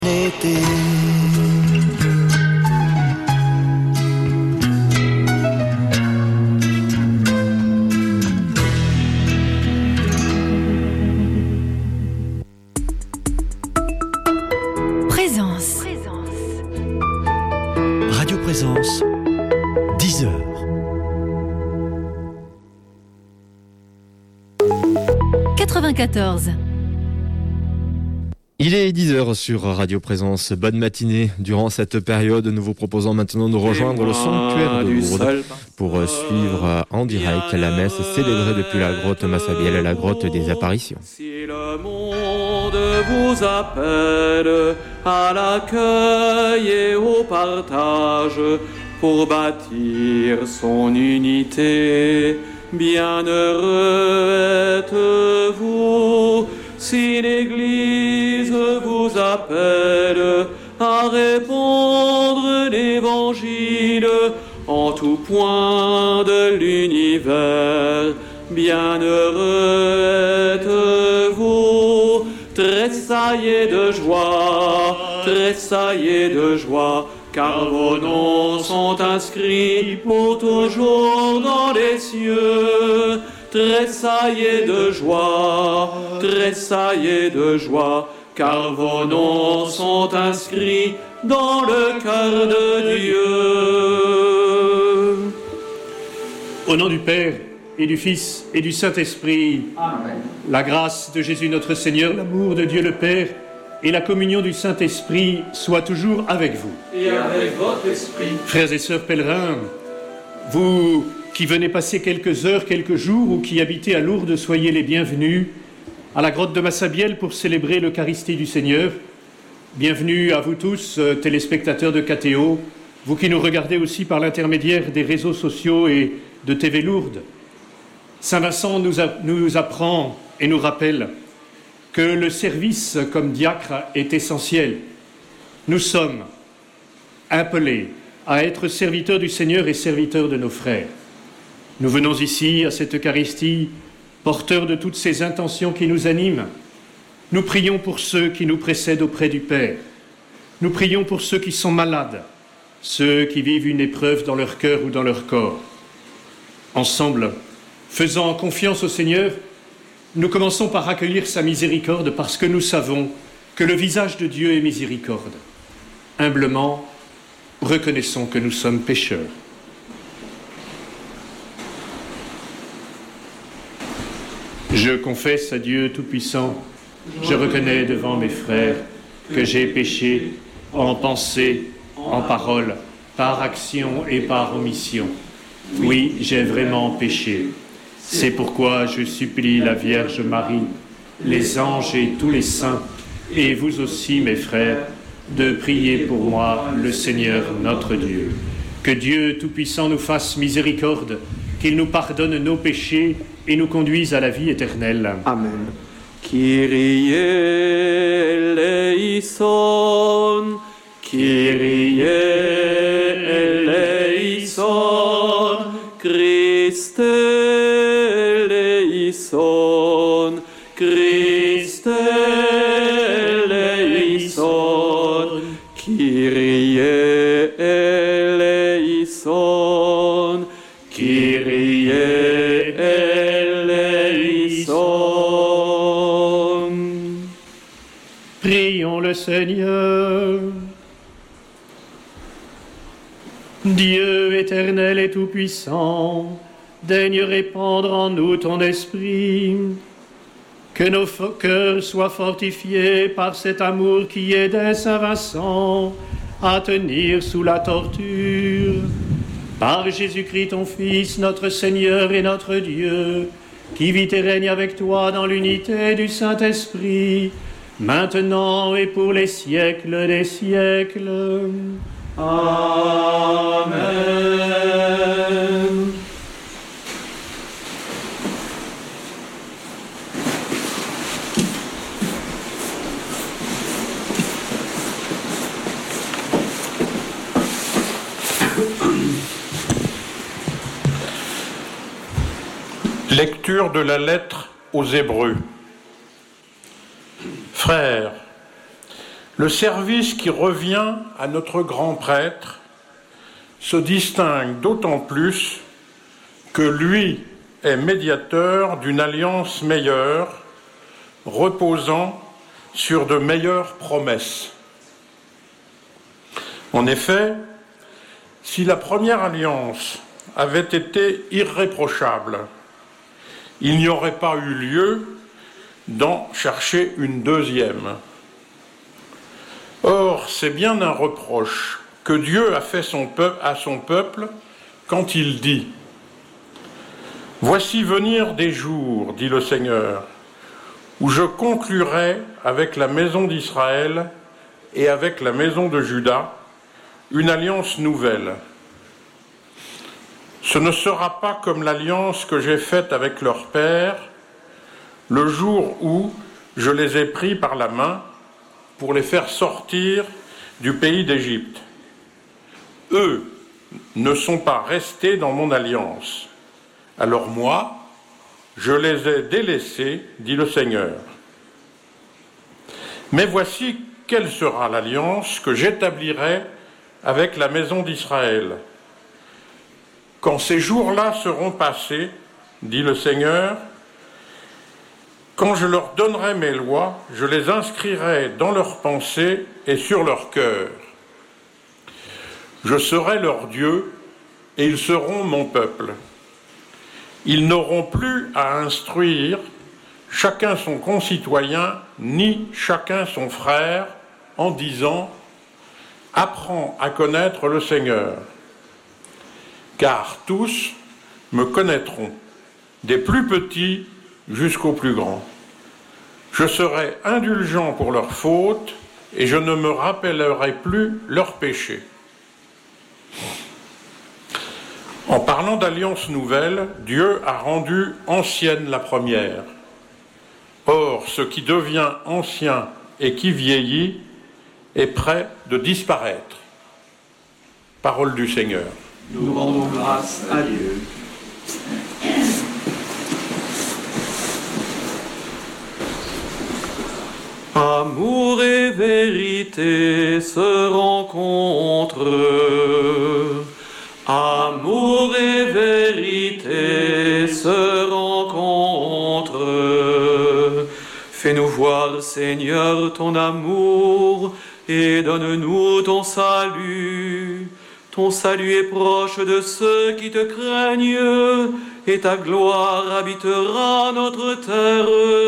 Été. Présence. Radio Présence, 10h. Il est 10h sur Radio Présence. Bonne matinée. Durant cette période, nous vous proposons maintenant de rejoindre le sanctuaire de Lourdes pour suivre en direct la messe célébrée depuis la grotte Massabielle, la grotte des apparitions. Si le monde vous appelle à l'accueil et au partage pour bâtir son unité, bienheureux êtes-vous. Si l'Église vous appelle à répandre l'Évangile en tout point de l'univers, bienheureux êtes-vous. Tressaillez de joie, car vos noms sont inscrits pour toujours dans les cieux. Tressaillez de joie, car vos noms sont inscrits dans le cœur de Dieu. Au nom du Père, et du Fils, et du Saint-Esprit, Amen. La grâce de Jésus notre Seigneur, l'amour de Dieu le Père, et la communion du Saint-Esprit soient toujours avec vous. Et avec votre esprit. Frères et sœurs pèlerins, vous qui venez passer quelques heures, quelques jours, ou qui habitez à Lourdes, soyez les bienvenus à la grotte de Massabielle pour célébrer l'Eucharistie du Seigneur. Bienvenue à vous tous, téléspectateurs de KTO, vous qui nous regardez aussi par l'intermédiaire des réseaux sociaux et de TV Lourdes. Saint Vincent nous apprend et nous rappelle que le service comme diacre est essentiel. Nous sommes appelés à être serviteurs du Seigneur et serviteurs de nos frères. Nous venons ici, à cette Eucharistie, porteurs de toutes ces intentions qui nous animent. Nous prions pour ceux qui nous précèdent auprès du Père. Nous prions pour ceux qui sont malades, ceux qui vivent une épreuve dans leur cœur ou dans leur corps. Ensemble, faisant confiance au Seigneur, nous commençons par accueillir sa miséricorde parce que nous savons que le visage de Dieu est miséricorde. Humblement, reconnaissons que nous sommes pécheurs. Je confesse à Dieu Tout-Puissant, je reconnais devant mes frères que j'ai péché en pensée, en parole, par action et par omission. Oui, j'ai vraiment péché. C'est pourquoi je supplie la Vierge Marie, les anges et tous les saints, et vous aussi, mes frères, de prier pour moi, le Seigneur notre Dieu. Que Dieu Tout-Puissant nous fasse miséricorde, qu'il nous pardonne nos péchés et nous conduise à la vie éternelle. Amen. Kyrie eleison, Kyrie eleison, Christe eleison, Christe eleison, Kyrie eleison, Kyrie eleison. Prions le Seigneur. Dieu éternel et tout-puissant, daigne répandre en nous ton esprit, que nos cœurs soient fortifiés par cet amour qui aidait Saint Vincent à tenir sous la torture. Par Jésus-Christ ton Fils, notre Seigneur et notre Dieu, qui vit et règne avec toi dans l'unité du Saint-Esprit, maintenant et pour les siècles des siècles. Amen. Lecture de la lettre aux Hébreux. Frères, Le service qui revient à notre grand prêtre se distingue d'autant plus que lui est médiateur d'une alliance meilleure, reposant sur de meilleures promesses. En effet, si la première alliance avait été irréprochable, il n'y aurait pas eu lieu d'en chercher une deuxième. Or, c'est bien un reproche que Dieu a fait à son peuple quand il dit « Voici venir des jours, dit le Seigneur, où je conclurai avec la maison d'Israël et avec la maison de Juda une alliance nouvelle. Ce ne sera pas comme l'alliance que j'ai faite avec leur père, le jour où je les ai pris par la main pour les faire sortir du pays d'Égypte. Eux ne sont pas restés dans mon alliance. Alors moi, je les ai délaissés, dit le Seigneur. Mais voici quelle sera l'alliance que j'établirai avec la maison d'Israël. Quand ces jours-là seront passés, dit le Seigneur, quand je leur donnerai mes lois, je les inscrirai dans leurs pensées et sur leur cœur. Je serai leur Dieu et ils seront mon peuple. Ils n'auront plus à instruire chacun son concitoyen, ni chacun son frère, en disant « Apprends à connaître le Seigneur ». Car tous me connaîtront, des plus petits jusqu'aux plus grands. Je serai indulgent pour leurs fautes et je ne me rappellerai plus leurs péchés. En parlant d'alliance nouvelle, Dieu a rendu ancienne la première. Or, ce qui devient ancien et qui vieillit est près de disparaître. Parole du Seigneur. Nous rendons grâce à Dieu. Amour et vérité se rencontrent. Amour et vérité se rencontrent. Fais-nous voir, Seigneur, ton amour et donne-nous ton salut. Ton salut est proche de ceux qui te craignent et ta gloire habitera notre terre.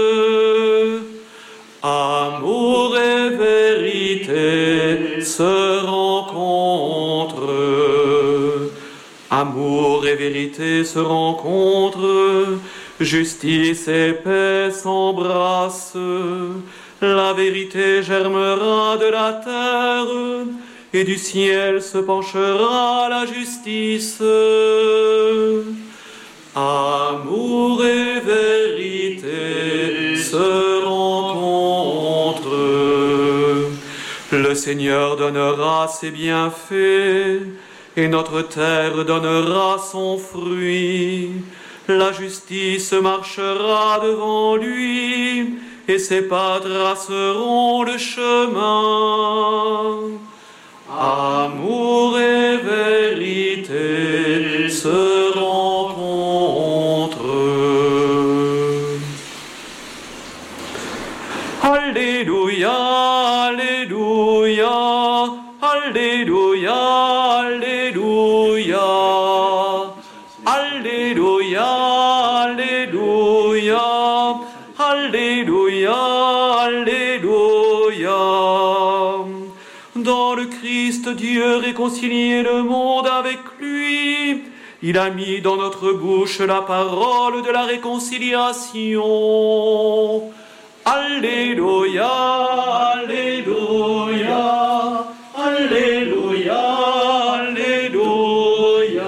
Amour et vérité se rencontrent. Amour et vérité se rencontrent. Justice et paix s'embrassent. La vérité germera de la terre et du ciel se penchera la justice. Amour et vérité se rencontrent. Le Seigneur donnera ses bienfaits et notre terre donnera son fruit. La justice marchera devant lui et ses pas traceront le chemin. Amour et vérité se rencontrent. Alléluia, Alléluia, Alléluia, Alléluia, Alléluia, Alléluia, Alléluia, Alléluia. Dans le Christ, Dieu réconciliait le monde avec lui. Il a mis dans notre bouche la parole de la réconciliation. Alléluia, Alléluia, Alléluia, Alléluia.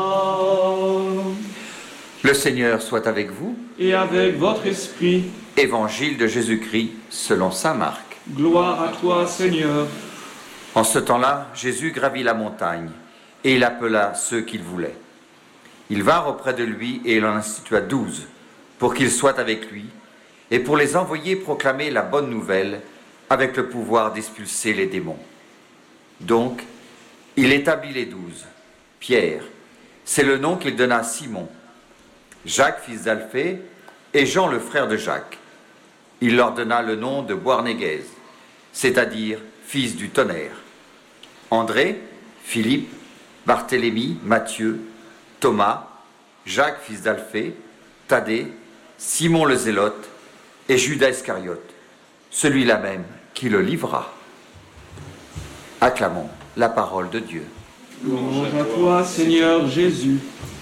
Le Seigneur soit avec vous. Et avec votre esprit. Évangile de Jésus-Christ selon saint Marc. Gloire à toi, Seigneur. En ce temps-là, Jésus gravit la montagne, et il appela ceux qu'il voulait. Ils vinrent auprès de lui, et il en institua 12, pour qu'ils soient avec lui, et pour les envoyer proclamer la bonne nouvelle, avec le pouvoir d'expulser les démons. Donc, il établit les 12. Pierre, c'est le nom qu'il donna à Simon, Jacques, fils d'Alphée, et Jean, le frère de Jacques. Il leur donna le nom de Boanerges, c'est-à-dire fils du tonnerre. André, Philippe, Barthélemy, Matthieu, Thomas, Jacques, fils d'Alphée, Thaddée, Simon le Zélote et Judas Iscariote, celui-là même qui le livra. Acclamons la parole de Dieu. Louange à toi, Seigneur Jésus.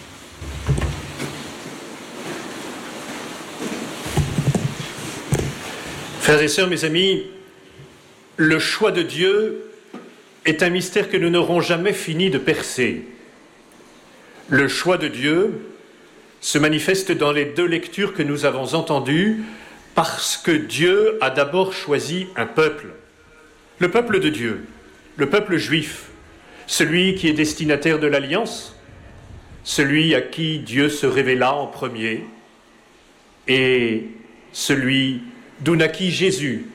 Frères et sœurs, mes amis, le choix de Dieu est un mystère que nous n'aurons jamais fini de percer. Le choix de Dieu se manifeste dans les 2 lectures que nous avons entendues, parce que Dieu a d'abord choisi un peuple, le peuple de Dieu, le peuple juif, celui qui est destinataire de l'Alliance, celui à qui Dieu se révéla en premier, et celui d'où naquit Jésus.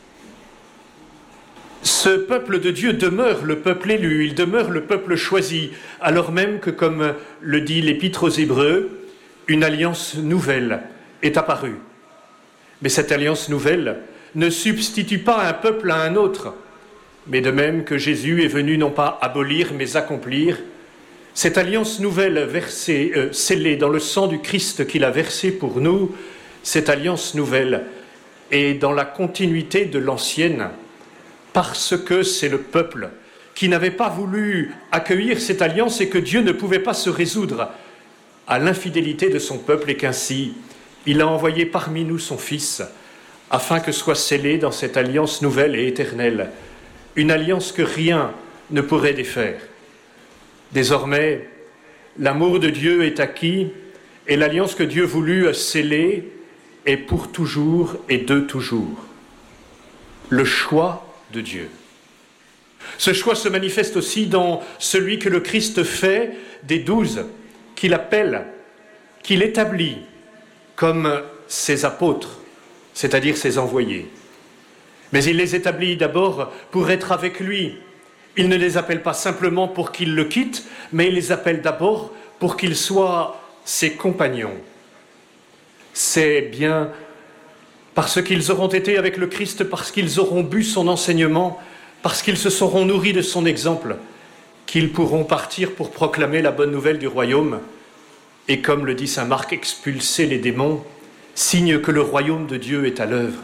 Ce peuple de Dieu demeure le peuple élu, il demeure le peuple choisi, alors même que, comme le dit l'Épître aux Hébreux, une alliance nouvelle est apparue. Mais cette alliance nouvelle ne substitue pas un peuple à un autre, mais de même que Jésus est venu non pas abolir, mais accomplir, cette alliance nouvelle scellée dans le sang du Christ qu'il a versé pour nous, cette alliance nouvelle est dans la continuité de l'ancienne, parce que c'est le peuple qui n'avait pas voulu accueillir cette alliance et que Dieu ne pouvait pas se résoudre à l'infidélité de son peuple et qu'ainsi il a envoyé parmi nous son Fils afin que soit scellée dans cette alliance nouvelle et éternelle, une alliance que rien ne pourrait défaire. Désormais, l'amour de Dieu est acquis et l'alliance que Dieu voulut sceller est pour toujours et de toujours. Le choix de Dieu. Ce choix se manifeste aussi dans celui que le Christ fait des 12, qu'il appelle, qu'il établit comme ses apôtres, c'est-à-dire ses envoyés. Mais il les établit d'abord pour être avec lui. Il ne les appelle pas simplement pour qu'ils le quittent, mais il les appelle d'abord pour qu'ils soient ses compagnons. C'est bien parce qu'ils auront été avec le Christ, parce qu'ils auront bu son enseignement, parce qu'ils se seront nourris de son exemple, qu'ils pourront partir pour proclamer la bonne nouvelle du royaume et, comme le dit saint Marc, expulser les démons, signe que le royaume de Dieu est à l'œuvre.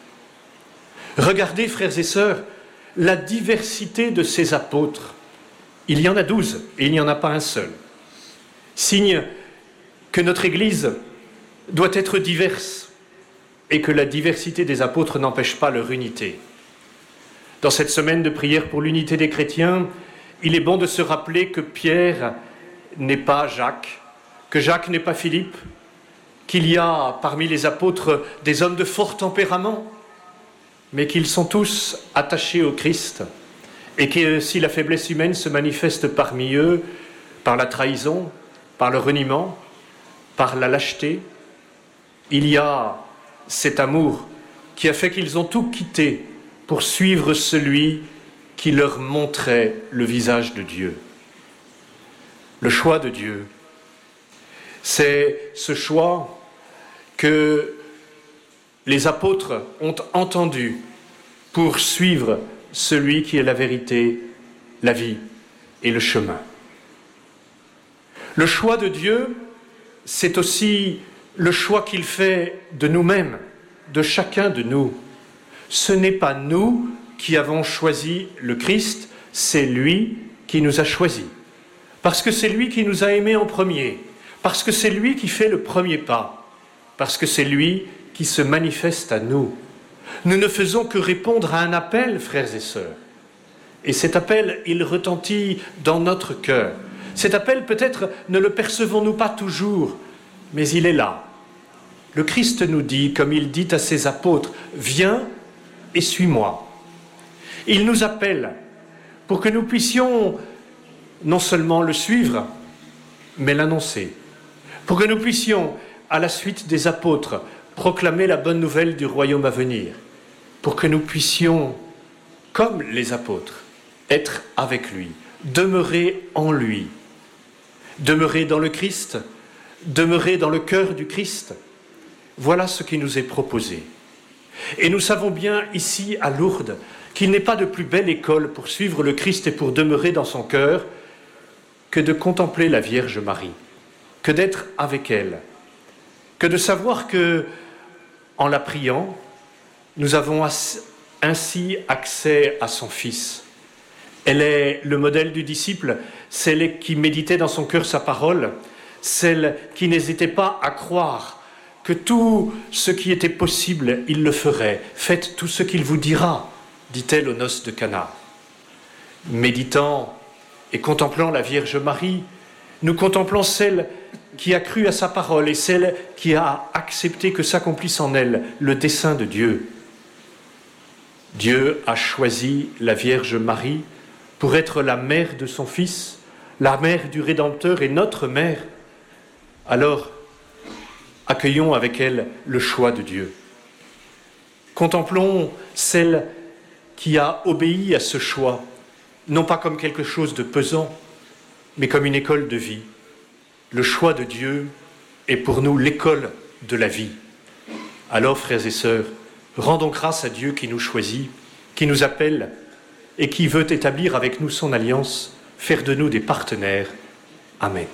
Regardez, frères et sœurs, la diversité de ces apôtres. Il y en a 12 et il n'y en a pas un seul. Signe que notre Église doit être diverse et que la diversité des apôtres n'empêche pas leur unité. Dans cette semaine de prière pour l'unité des chrétiens, il est bon de se rappeler que Pierre n'est pas Jacques, que Jacques n'est pas Philippe, qu'il y a parmi les apôtres des hommes de fort tempérament, mais qu'ils sont tous attachés au Christ, et que si la faiblesse humaine se manifeste parmi eux par la trahison, par le reniement, par la lâcheté, il y a cet amour qui a fait qu'ils ont tout quitté pour suivre celui qui leur montrait le visage de Dieu. Le choix de Dieu, c'est ce choix que les apôtres ont entendu pour suivre celui qui est la vérité, la vie et le chemin. Le choix de Dieu, c'est aussi le choix qu'il fait de nous-mêmes, de chacun de nous. Ce n'est pas nous qui avons choisi le Christ, c'est lui qui nous a choisis. Parce que c'est lui qui nous a aimés en premier, parce que c'est lui qui fait le premier pas, parce que c'est lui qui se manifeste à nous. Nous ne faisons que répondre à un appel, frères et sœurs. Et cet appel, il retentit dans notre cœur. Cet appel, peut-être, ne le percevons-nous pas toujours, mais il est là. Le Christ nous dit, comme il dit à ses apôtres, « Viens et suis-moi ». Il nous appelle pour que nous puissions non seulement le suivre, mais l'annoncer. Pour que nous puissions, à la suite des apôtres, proclamer la bonne nouvelle du royaume à venir. pour que nous puissions, comme les apôtres, être avec lui, demeurer en lui, demeurer dans le Christ, demeurer dans le cœur du Christ. Voilà ce qui nous est proposé. Et nous savons bien ici à Lourdes qu'il n'est pas de plus belle école pour suivre le Christ et pour demeurer dans son cœur que de contempler la Vierge Marie, que d'être avec elle, que de savoir que, en la priant, nous avons ainsi accès à son Fils. Elle est le modèle du disciple, celle qui méditait dans son cœur sa parole, celle qui n'hésitait pas à croire que tout ce qui était possible, il le ferait. Faites tout ce qu'il vous dira, dit-elle aux noces de Cana. Méditant et contemplant la Vierge Marie, nous contemplons celle qui a cru à sa parole et celle qui a accepté que s'accomplisse en elle le dessein de Dieu. Dieu a choisi la Vierge Marie pour être la mère de son Fils, la mère du Rédempteur et notre mère. Alors, accueillons avec elle le choix de Dieu. Contemplons celle qui a obéi à ce choix, non pas comme quelque chose de pesant, mais comme une école de vie. Le choix de Dieu est pour nous l'école de la vie. Alors, frères et sœurs, rendons grâce à Dieu qui nous choisit, qui nous appelle et qui veut établir avec nous son alliance, faire de nous des partenaires. Amen.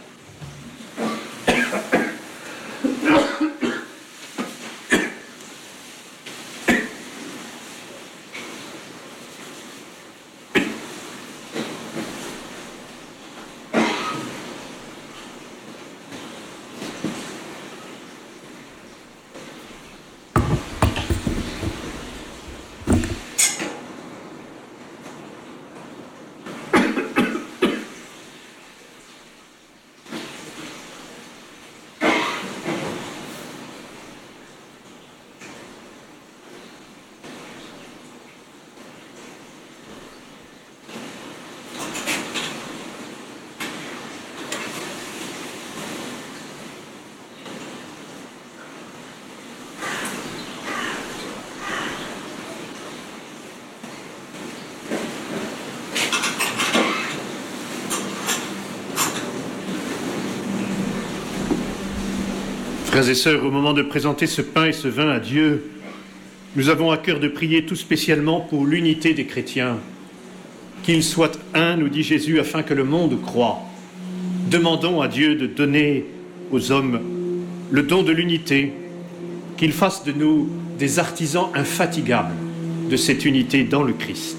Frères et sœurs, au moment de présenter ce pain et ce vin à Dieu, nous avons à cœur de prier tout spécialement pour l'unité des chrétiens. Qu'ils soient un, nous dit Jésus, afin que le monde croie. Demandons à Dieu de donner aux hommes le don de l'unité, qu'il fasse de nous des artisans infatigables de cette unité dans le Christ.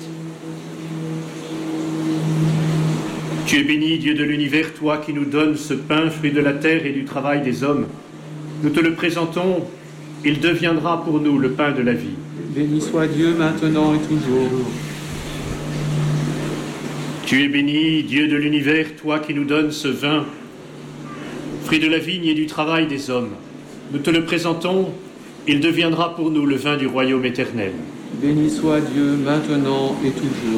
Tu es béni, Dieu de l'univers, toi qui nous donnes ce pain, fruit de la terre et du travail des hommes. Nous te le présentons, il deviendra pour nous le pain de la vie. Béni soit Dieu maintenant et toujours. Tu es béni, Dieu de l'univers, toi qui nous donnes ce vin, fruit de la vigne et du travail des hommes. Nous te le présentons, il deviendra pour nous le vin du royaume éternel. Béni soit Dieu maintenant et toujours.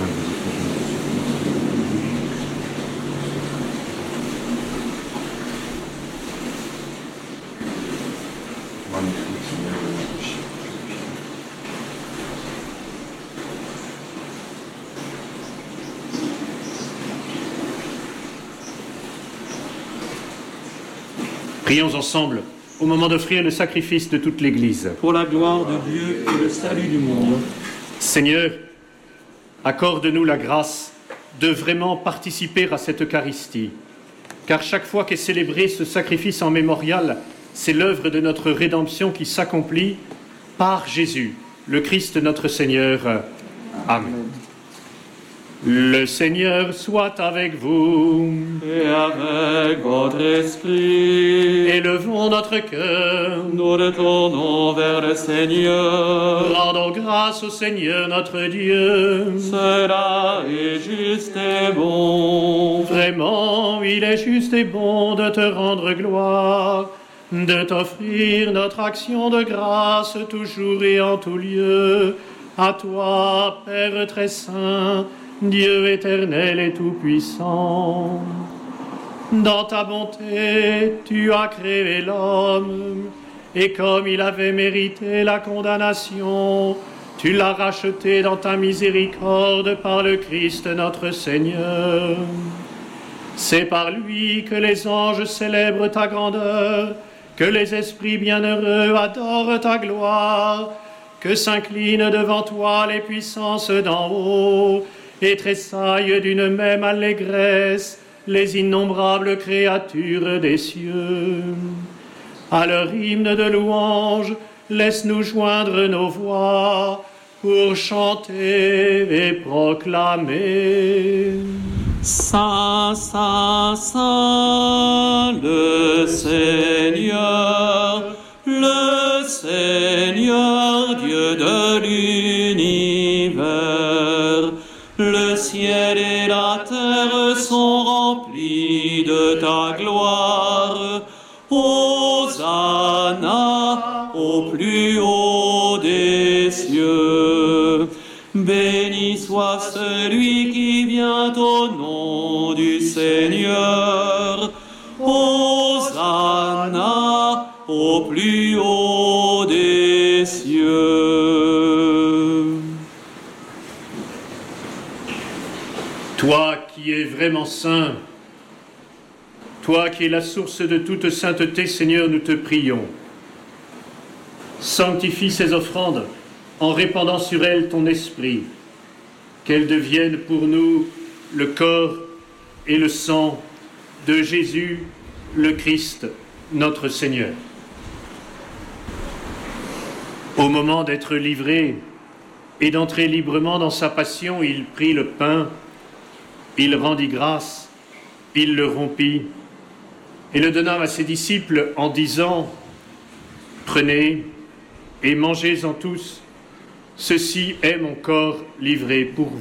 Prions ensemble au moment d'offrir le sacrifice de toute l'Église. Pour la gloire de Dieu et le salut du monde. Seigneur, accorde-nous la grâce de vraiment participer à cette Eucharistie, car chaque fois qu'est célébré ce sacrifice en mémorial, c'est l'œuvre de notre rédemption qui s'accomplit par Jésus, le Christ notre Seigneur. Amen. Le Seigneur soit avec vous. Et avec votre esprit. Élevons notre cœur. Nous retournons vers le Seigneur. Rendons grâce au Seigneur notre Dieu. Cela est juste et bon. Vraiment, il est juste et bon de te rendre gloire, de t'offrir notre action de grâce toujours et en tout lieu. À toi, Père très saint, Dieu éternel et tout-puissant. Dans ta bonté, tu as créé l'homme, et comme il avait mérité la condamnation, Tu l'as racheté dans ta miséricorde par le Christ notre Seigneur. C'est par lui que les anges célèbrent ta grandeur, que les esprits bienheureux adorent ta gloire, que s'inclinent devant toi les puissances d'en haut et tressaillent d'une même allégresse les innombrables créatures des cieux. À leur hymne de louange, laisse-nous joindre nos voix pour chanter et proclamer. Saint, Saint, Saint, le Seigneur Dieu de l'univers. Le ciel et la terre sont remplis de ta gloire. Hosanna au plus haut des cieux. Béni soit celui qui vient au nom du Seigneur. Hosanna au plus haut des cieux. Toi qui es vraiment saint, toi qui es la source de toute sainteté, Seigneur, nous te prions. Sanctifie ces offrandes en répandant sur elles ton esprit, qu'elles deviennent pour nous le corps et le sang de Jésus, le Christ, notre Seigneur. Au moment d'être livré et d'entrer librement dans sa passion, il prit le pain, il rendit grâce, il le rompit et le donna à ses disciples en disant « Prenez et mangez-en tous, ceci est mon corps livré pour vous. »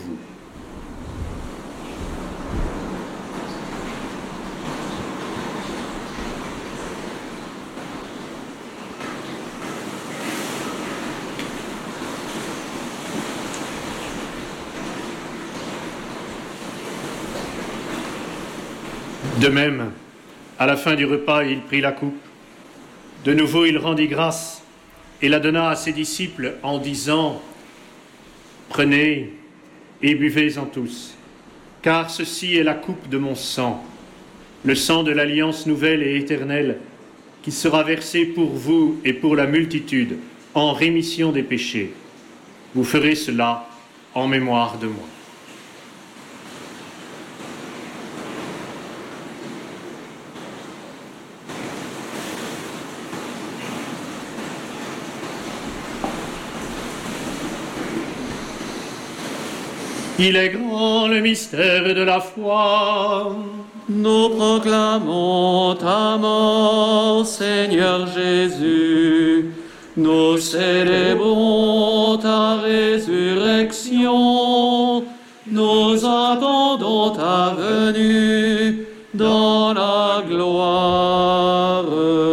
De même, à la fin du repas, il prit la coupe. De nouveau, il rendit grâce et la donna à ses disciples en disant « Prenez et buvez-en tous, car ceci est la coupe de mon sang, le sang de l'alliance nouvelle et éternelle, qui sera versé pour vous et pour la multitude en rémission des péchés. Vous ferez cela en mémoire de moi. » Il est grand le mystère de la foi. Nous proclamons ta mort, Seigneur Jésus. Nous célébrons ta résurrection. Nous attendons ta venue dans la gloire.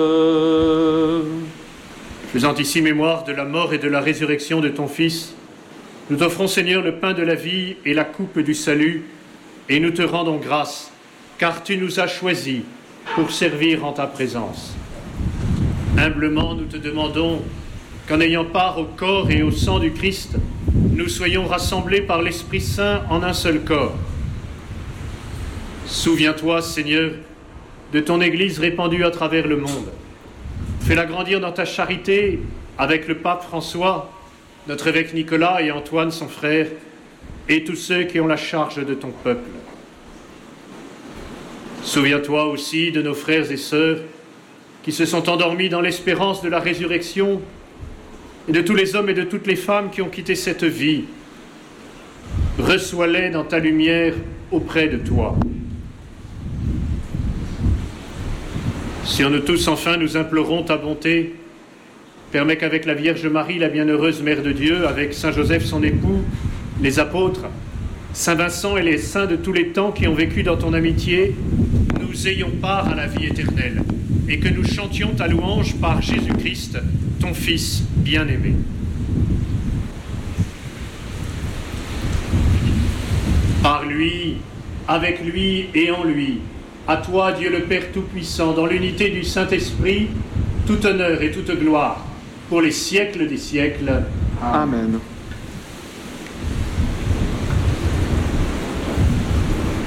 Faisant ici mémoire de la mort et de la résurrection de ton Fils, nous t'offrons, Seigneur, le pain de la vie et la coupe du salut, et nous te rendons grâce, car tu nous as choisis pour servir en ta présence. Humblement, nous te demandons qu'en ayant part au corps et au sang du Christ, nous soyons rassemblés par l'Esprit Saint en un seul corps. Souviens-toi, Seigneur, de ton Église répandue à travers le monde. Fais-la grandir dans ta charité avec le pape François, notre évêque Nicolas et Antoine, son frère, et tous ceux qui ont la charge de ton peuple. Souviens-toi aussi de nos frères et sœurs qui se sont endormis dans l'espérance de la résurrection et de tous les hommes et de toutes les femmes qui ont quitté cette vie. Reçois-les dans ta lumière auprès de toi. Sur nous tous, enfin, nous implorons ta bonté. Permets qu'avec la Vierge Marie, la bienheureuse Mère de Dieu, avec Saint Joseph, son époux, les apôtres, Saint Vincent et les saints de tous les temps qui ont vécu dans ton amitié, nous ayons part à la vie éternelle et que nous chantions ta louange par Jésus-Christ, ton Fils bien-aimé. Par lui, avec lui et en lui, à toi, Dieu le Père Tout-Puissant, dans l'unité du Saint-Esprit, tout honneur et toute gloire, pour les siècles des siècles. Amen.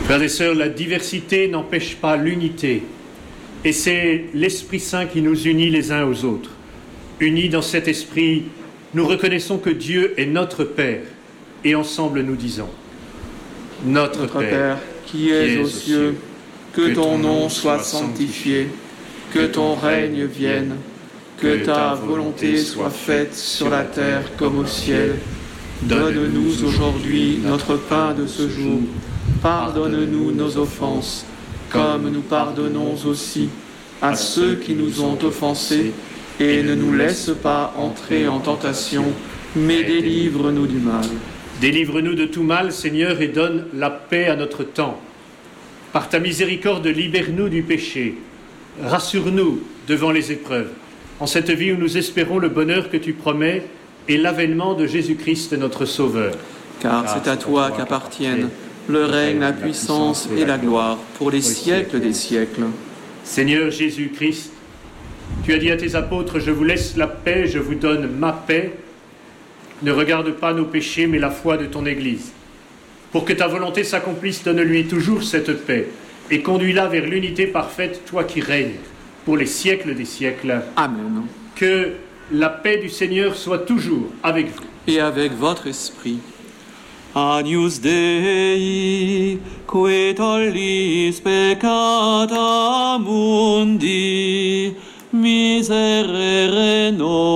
Frères et sœurs, la diversité n'empêche pas l'unité. Et c'est l'Esprit Saint qui nous unit les uns aux autres. Unis dans cet esprit, nous reconnaissons que Dieu est notre Père. Et ensemble nous disons: Notre Père, qui es aux cieux, que ton nom soit sanctifié, que ton règne vienne, que ta volonté soit faite sur la terre comme au ciel. Donne-nous aujourd'hui notre pain de ce jour. Pardonne-nous nos offenses, comme nous pardonnons aussi à ceux qui nous ont offensés, et ne nous laisse pas entrer en tentation, mais délivre-nous du mal. Délivre-nous de tout mal, Seigneur, et donne la paix à notre temps. Par ta miséricorde, libère-nous du péché. Rassure-nous devant les épreuves, en cette vie où nous espérons le bonheur que tu promets et l'avènement de Jésus-Christ, notre Sauveur. Car c'est à toi qu'appartiennent le règne, la puissance et la gloire pour les siècles des siècles. Seigneur Jésus-Christ, tu as dit à tes apôtres: je vous laisse la paix, je vous donne ma paix. Ne regarde pas nos péchés, mais la foi de ton Église. Pour que ta volonté s'accomplisse, donne-lui toujours cette paix et conduis-la vers l'unité parfaite, toi qui règnes pour les siècles des siècles. Amen. Que la paix du Seigneur soit toujours avec vous. Et avec votre esprit. Agnus Dei, qui tollis peccata mundi, miserere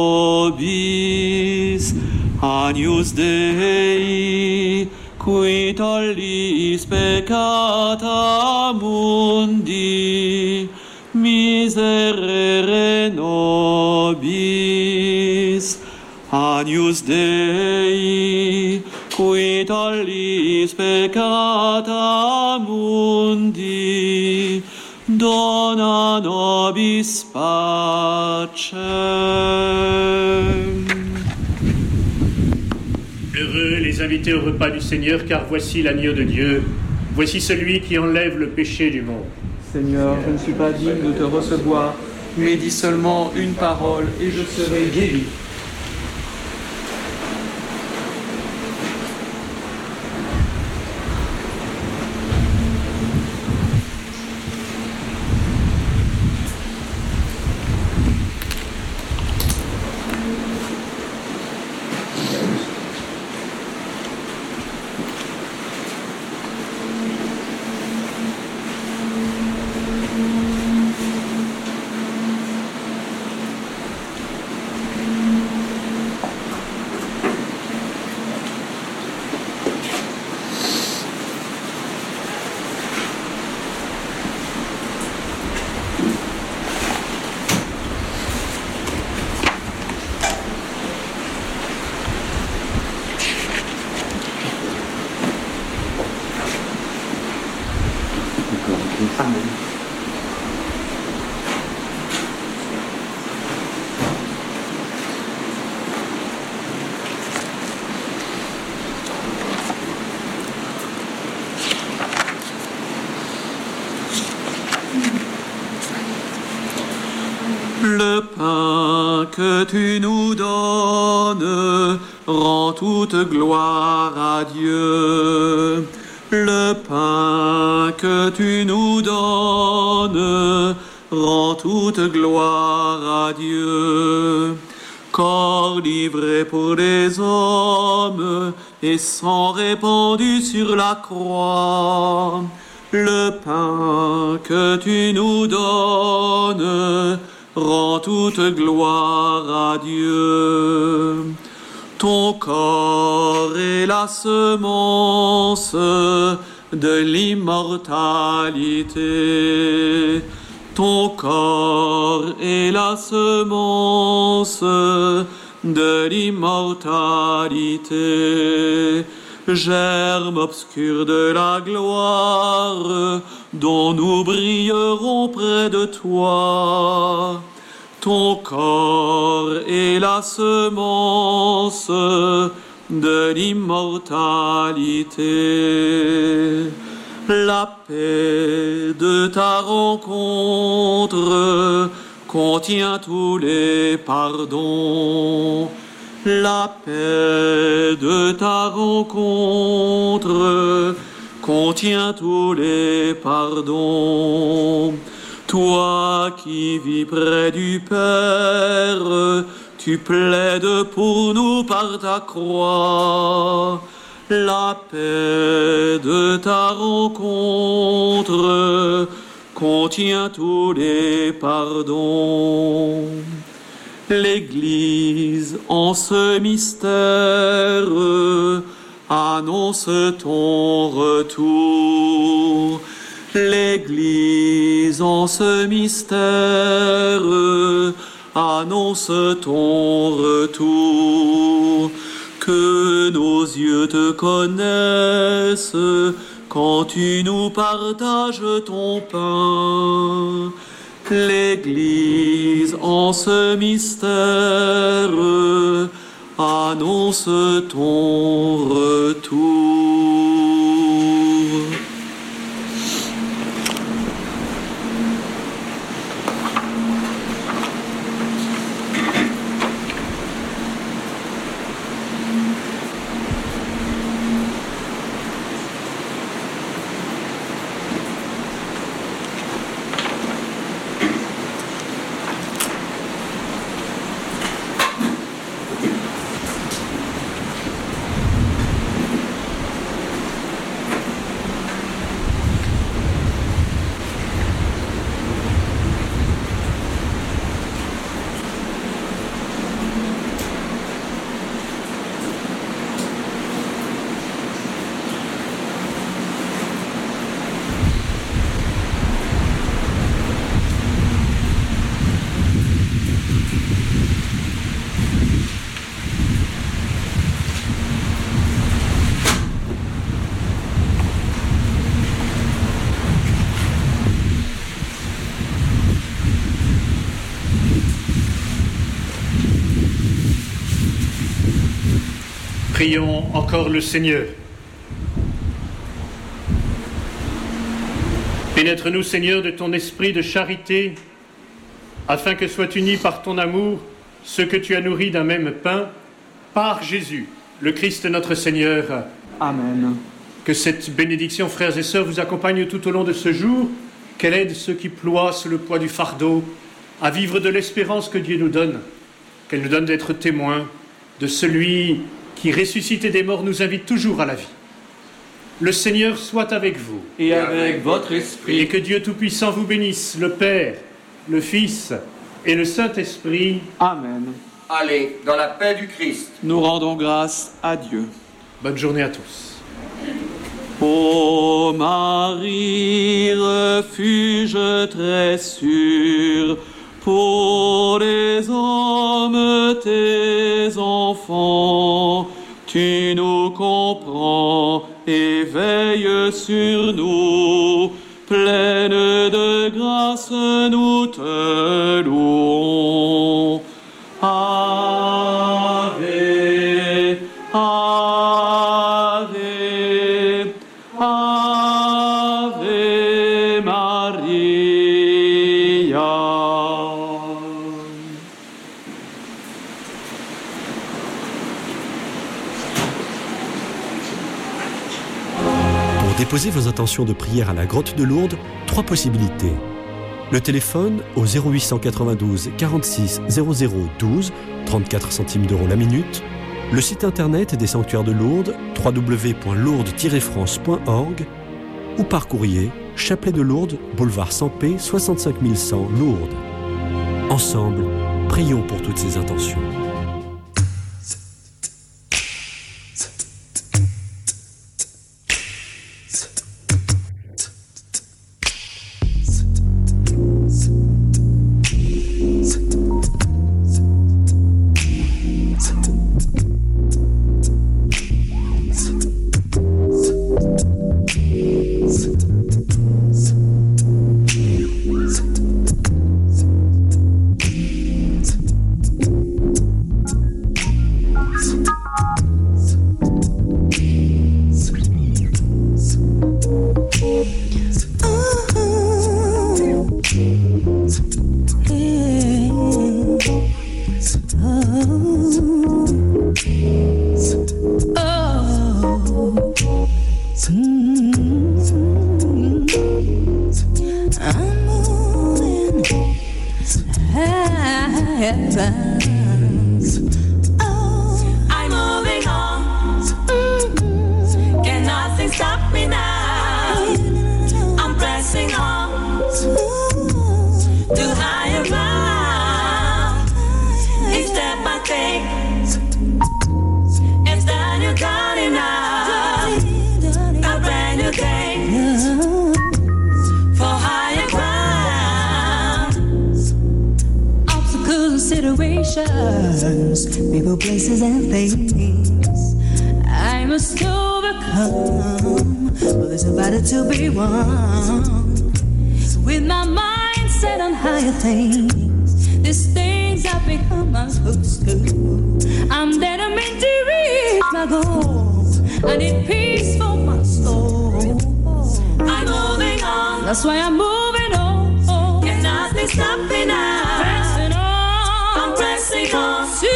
nobis. Agnus Dei, qui tollis peccata mundi, miserere nobis. Agnus Dei, qui tollis peccata mundi, dona nobis pacem. Heureux les invités au repas du Seigneur, car voici l'agneau de Dieu, voici celui qui enlève le péché du monde. Seigneur, je ne suis pas digne de te recevoir, mais dis seulement une parole et je serai guéri. Le pain que tu nous donnes rend toute gloire à Dieu. Le pain que tu nous donnes rend toute gloire à Dieu. Corps livré pour les hommes et sang répandu sur la croix. Le pain que tu nous donnes rend toute gloire à Dieu. Ton corps est la semence de l'immortalité. Ton corps est la semence de l'immortalité. Germe obscur de la gloire, dont nous brillerons près de toi. Ton corps est la semence de l'immortalité. La paix de ta rencontre contient tous les pardons. La paix de ta rencontre contient tous les pardons. Toi qui vis près du Père, tu plaides pour nous par ta croix. La paix de ta rencontre contient tous les pardons. L'Église, en ce mystère, annonce ton retour. L'Église, en ce mystère, annonce ton retour. Que nos yeux te connaissent quand tu nous partages ton pain. L'Église, en ce mystère, annonce ton retour. Prions encore le Seigneur. Pénètre-nous, Seigneur, de ton esprit de charité, afin que soient unis par ton amour ceux que tu as nourris d'un même pain, par Jésus, le Christ notre Seigneur. Amen. Que cette bénédiction, frères et sœurs, vous accompagne tout au long de ce jour, qu'elle aide ceux qui ploient sous le poids du fardeau à vivre de l'espérance que Dieu nous donne, qu'elle nous donne d'être témoins de celui qui, ressuscité des morts, nous invite toujours à la vie. Le Seigneur soit avec vous. Et avec votre esprit. Et que Dieu Tout-Puissant vous bénisse, le Père, le Fils et le Saint-Esprit. Amen. Allez, dans la paix du Christ. Nous rendons grâce à Dieu. Bonne journée à tous. Ô Marie, refuge très sûr pour les hommes tes enfants, tu nous comprends et veilles sur nous, pleine de grâce nous te louons. Ave, Ave, Ave Maria. Pour déposer vos intentions de prière à la grotte de Lourdes, 3 possibilités. Le téléphone au 0892 46 00 12, 34 centimes d'euros la minute. Le site internet des sanctuaires de Lourdes, www.lourdes-france.org, ou par courrier, Chapelet de Lourdes, boulevard Sampé, 65 100 Lourdes. Ensemble, prions pour toutes ces intentions. heavens. Oh, I'm moving on. Can nothing stop me now? I'm pressing on to higher ground. Each step I take, it's done, you're done enough. A brand new day for higher ground. Obstacles and situations, people, places, and things I must overcome. But there's a battle to be won. With my mind set on higher things, these things I've become my footstool. I'm determined to reach my goal. I need peace for my soul. I'm moving on. That's why I'm moving on. Can nothing stop me now. Pressing on. I'm pressing on to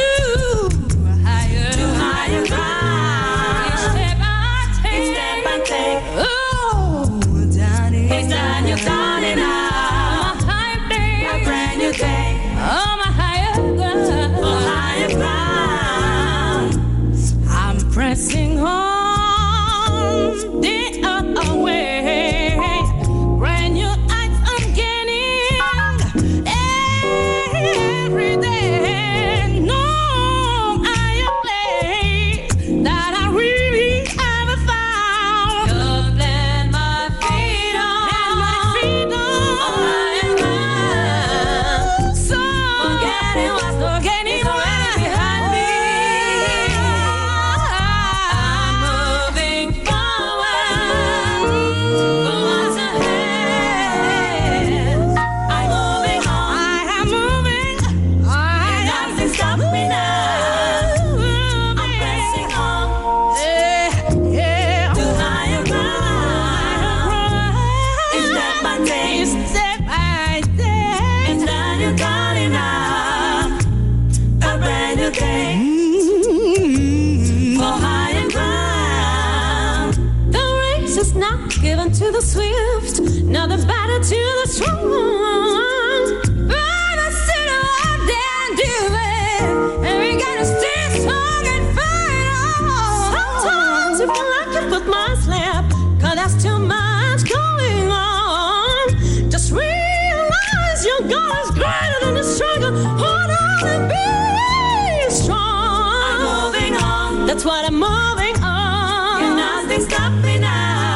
higher ground. Each step I take. Oh, down it. It's done, you're done enough. Pressing on the other way, brand new heights I'm gaining every day. No higher place that I really ever found. God plant my feet on higher ground. So forgetting what's not getting right behind me. Given to the swift, now the battle to the strong. But I sit up there and do it, and we gotta stay strong and fight on. Sometimes you feel like you put my slap, 'cause there's too much going on. Just realize your goal is greater than the struggle. Hold on and be strong. I'm moving on. That's what I'm moving on. Can nothing stop me now.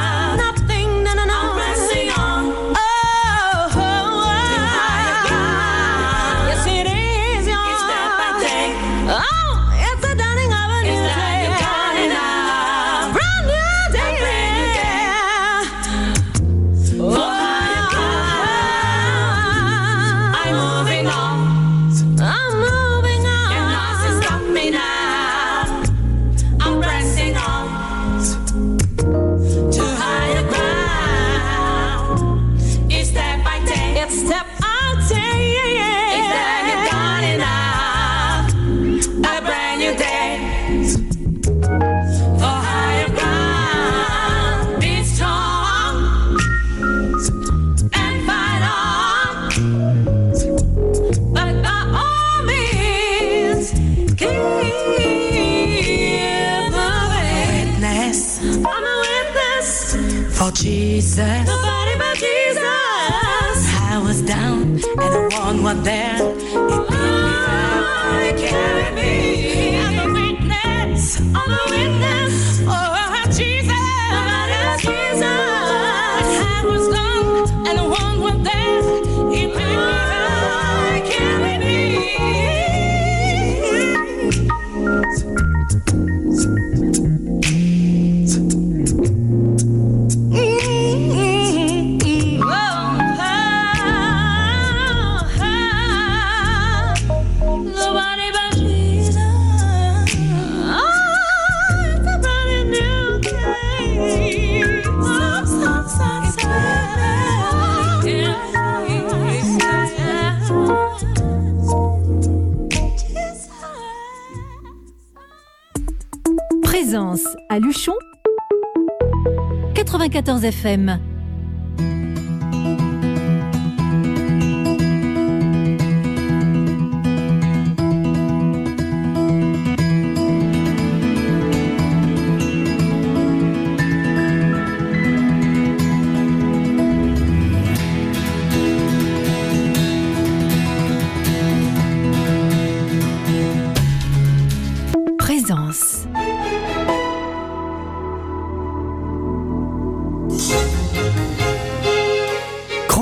Jesus, nobody but Jesus. I was down and the one was there. He picked me up, he carried me. I'm a witness, oh Jesus, nobody but Jesus. I was down and the one was there. He picked me up, he carried me. Présence à Luchon, 94 FM.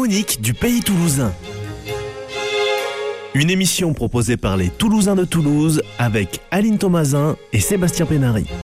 chroniques du pays toulousain. Une émission proposée par les Toulousains de Toulouse avec Aline Thomasin et Sébastien Pénary.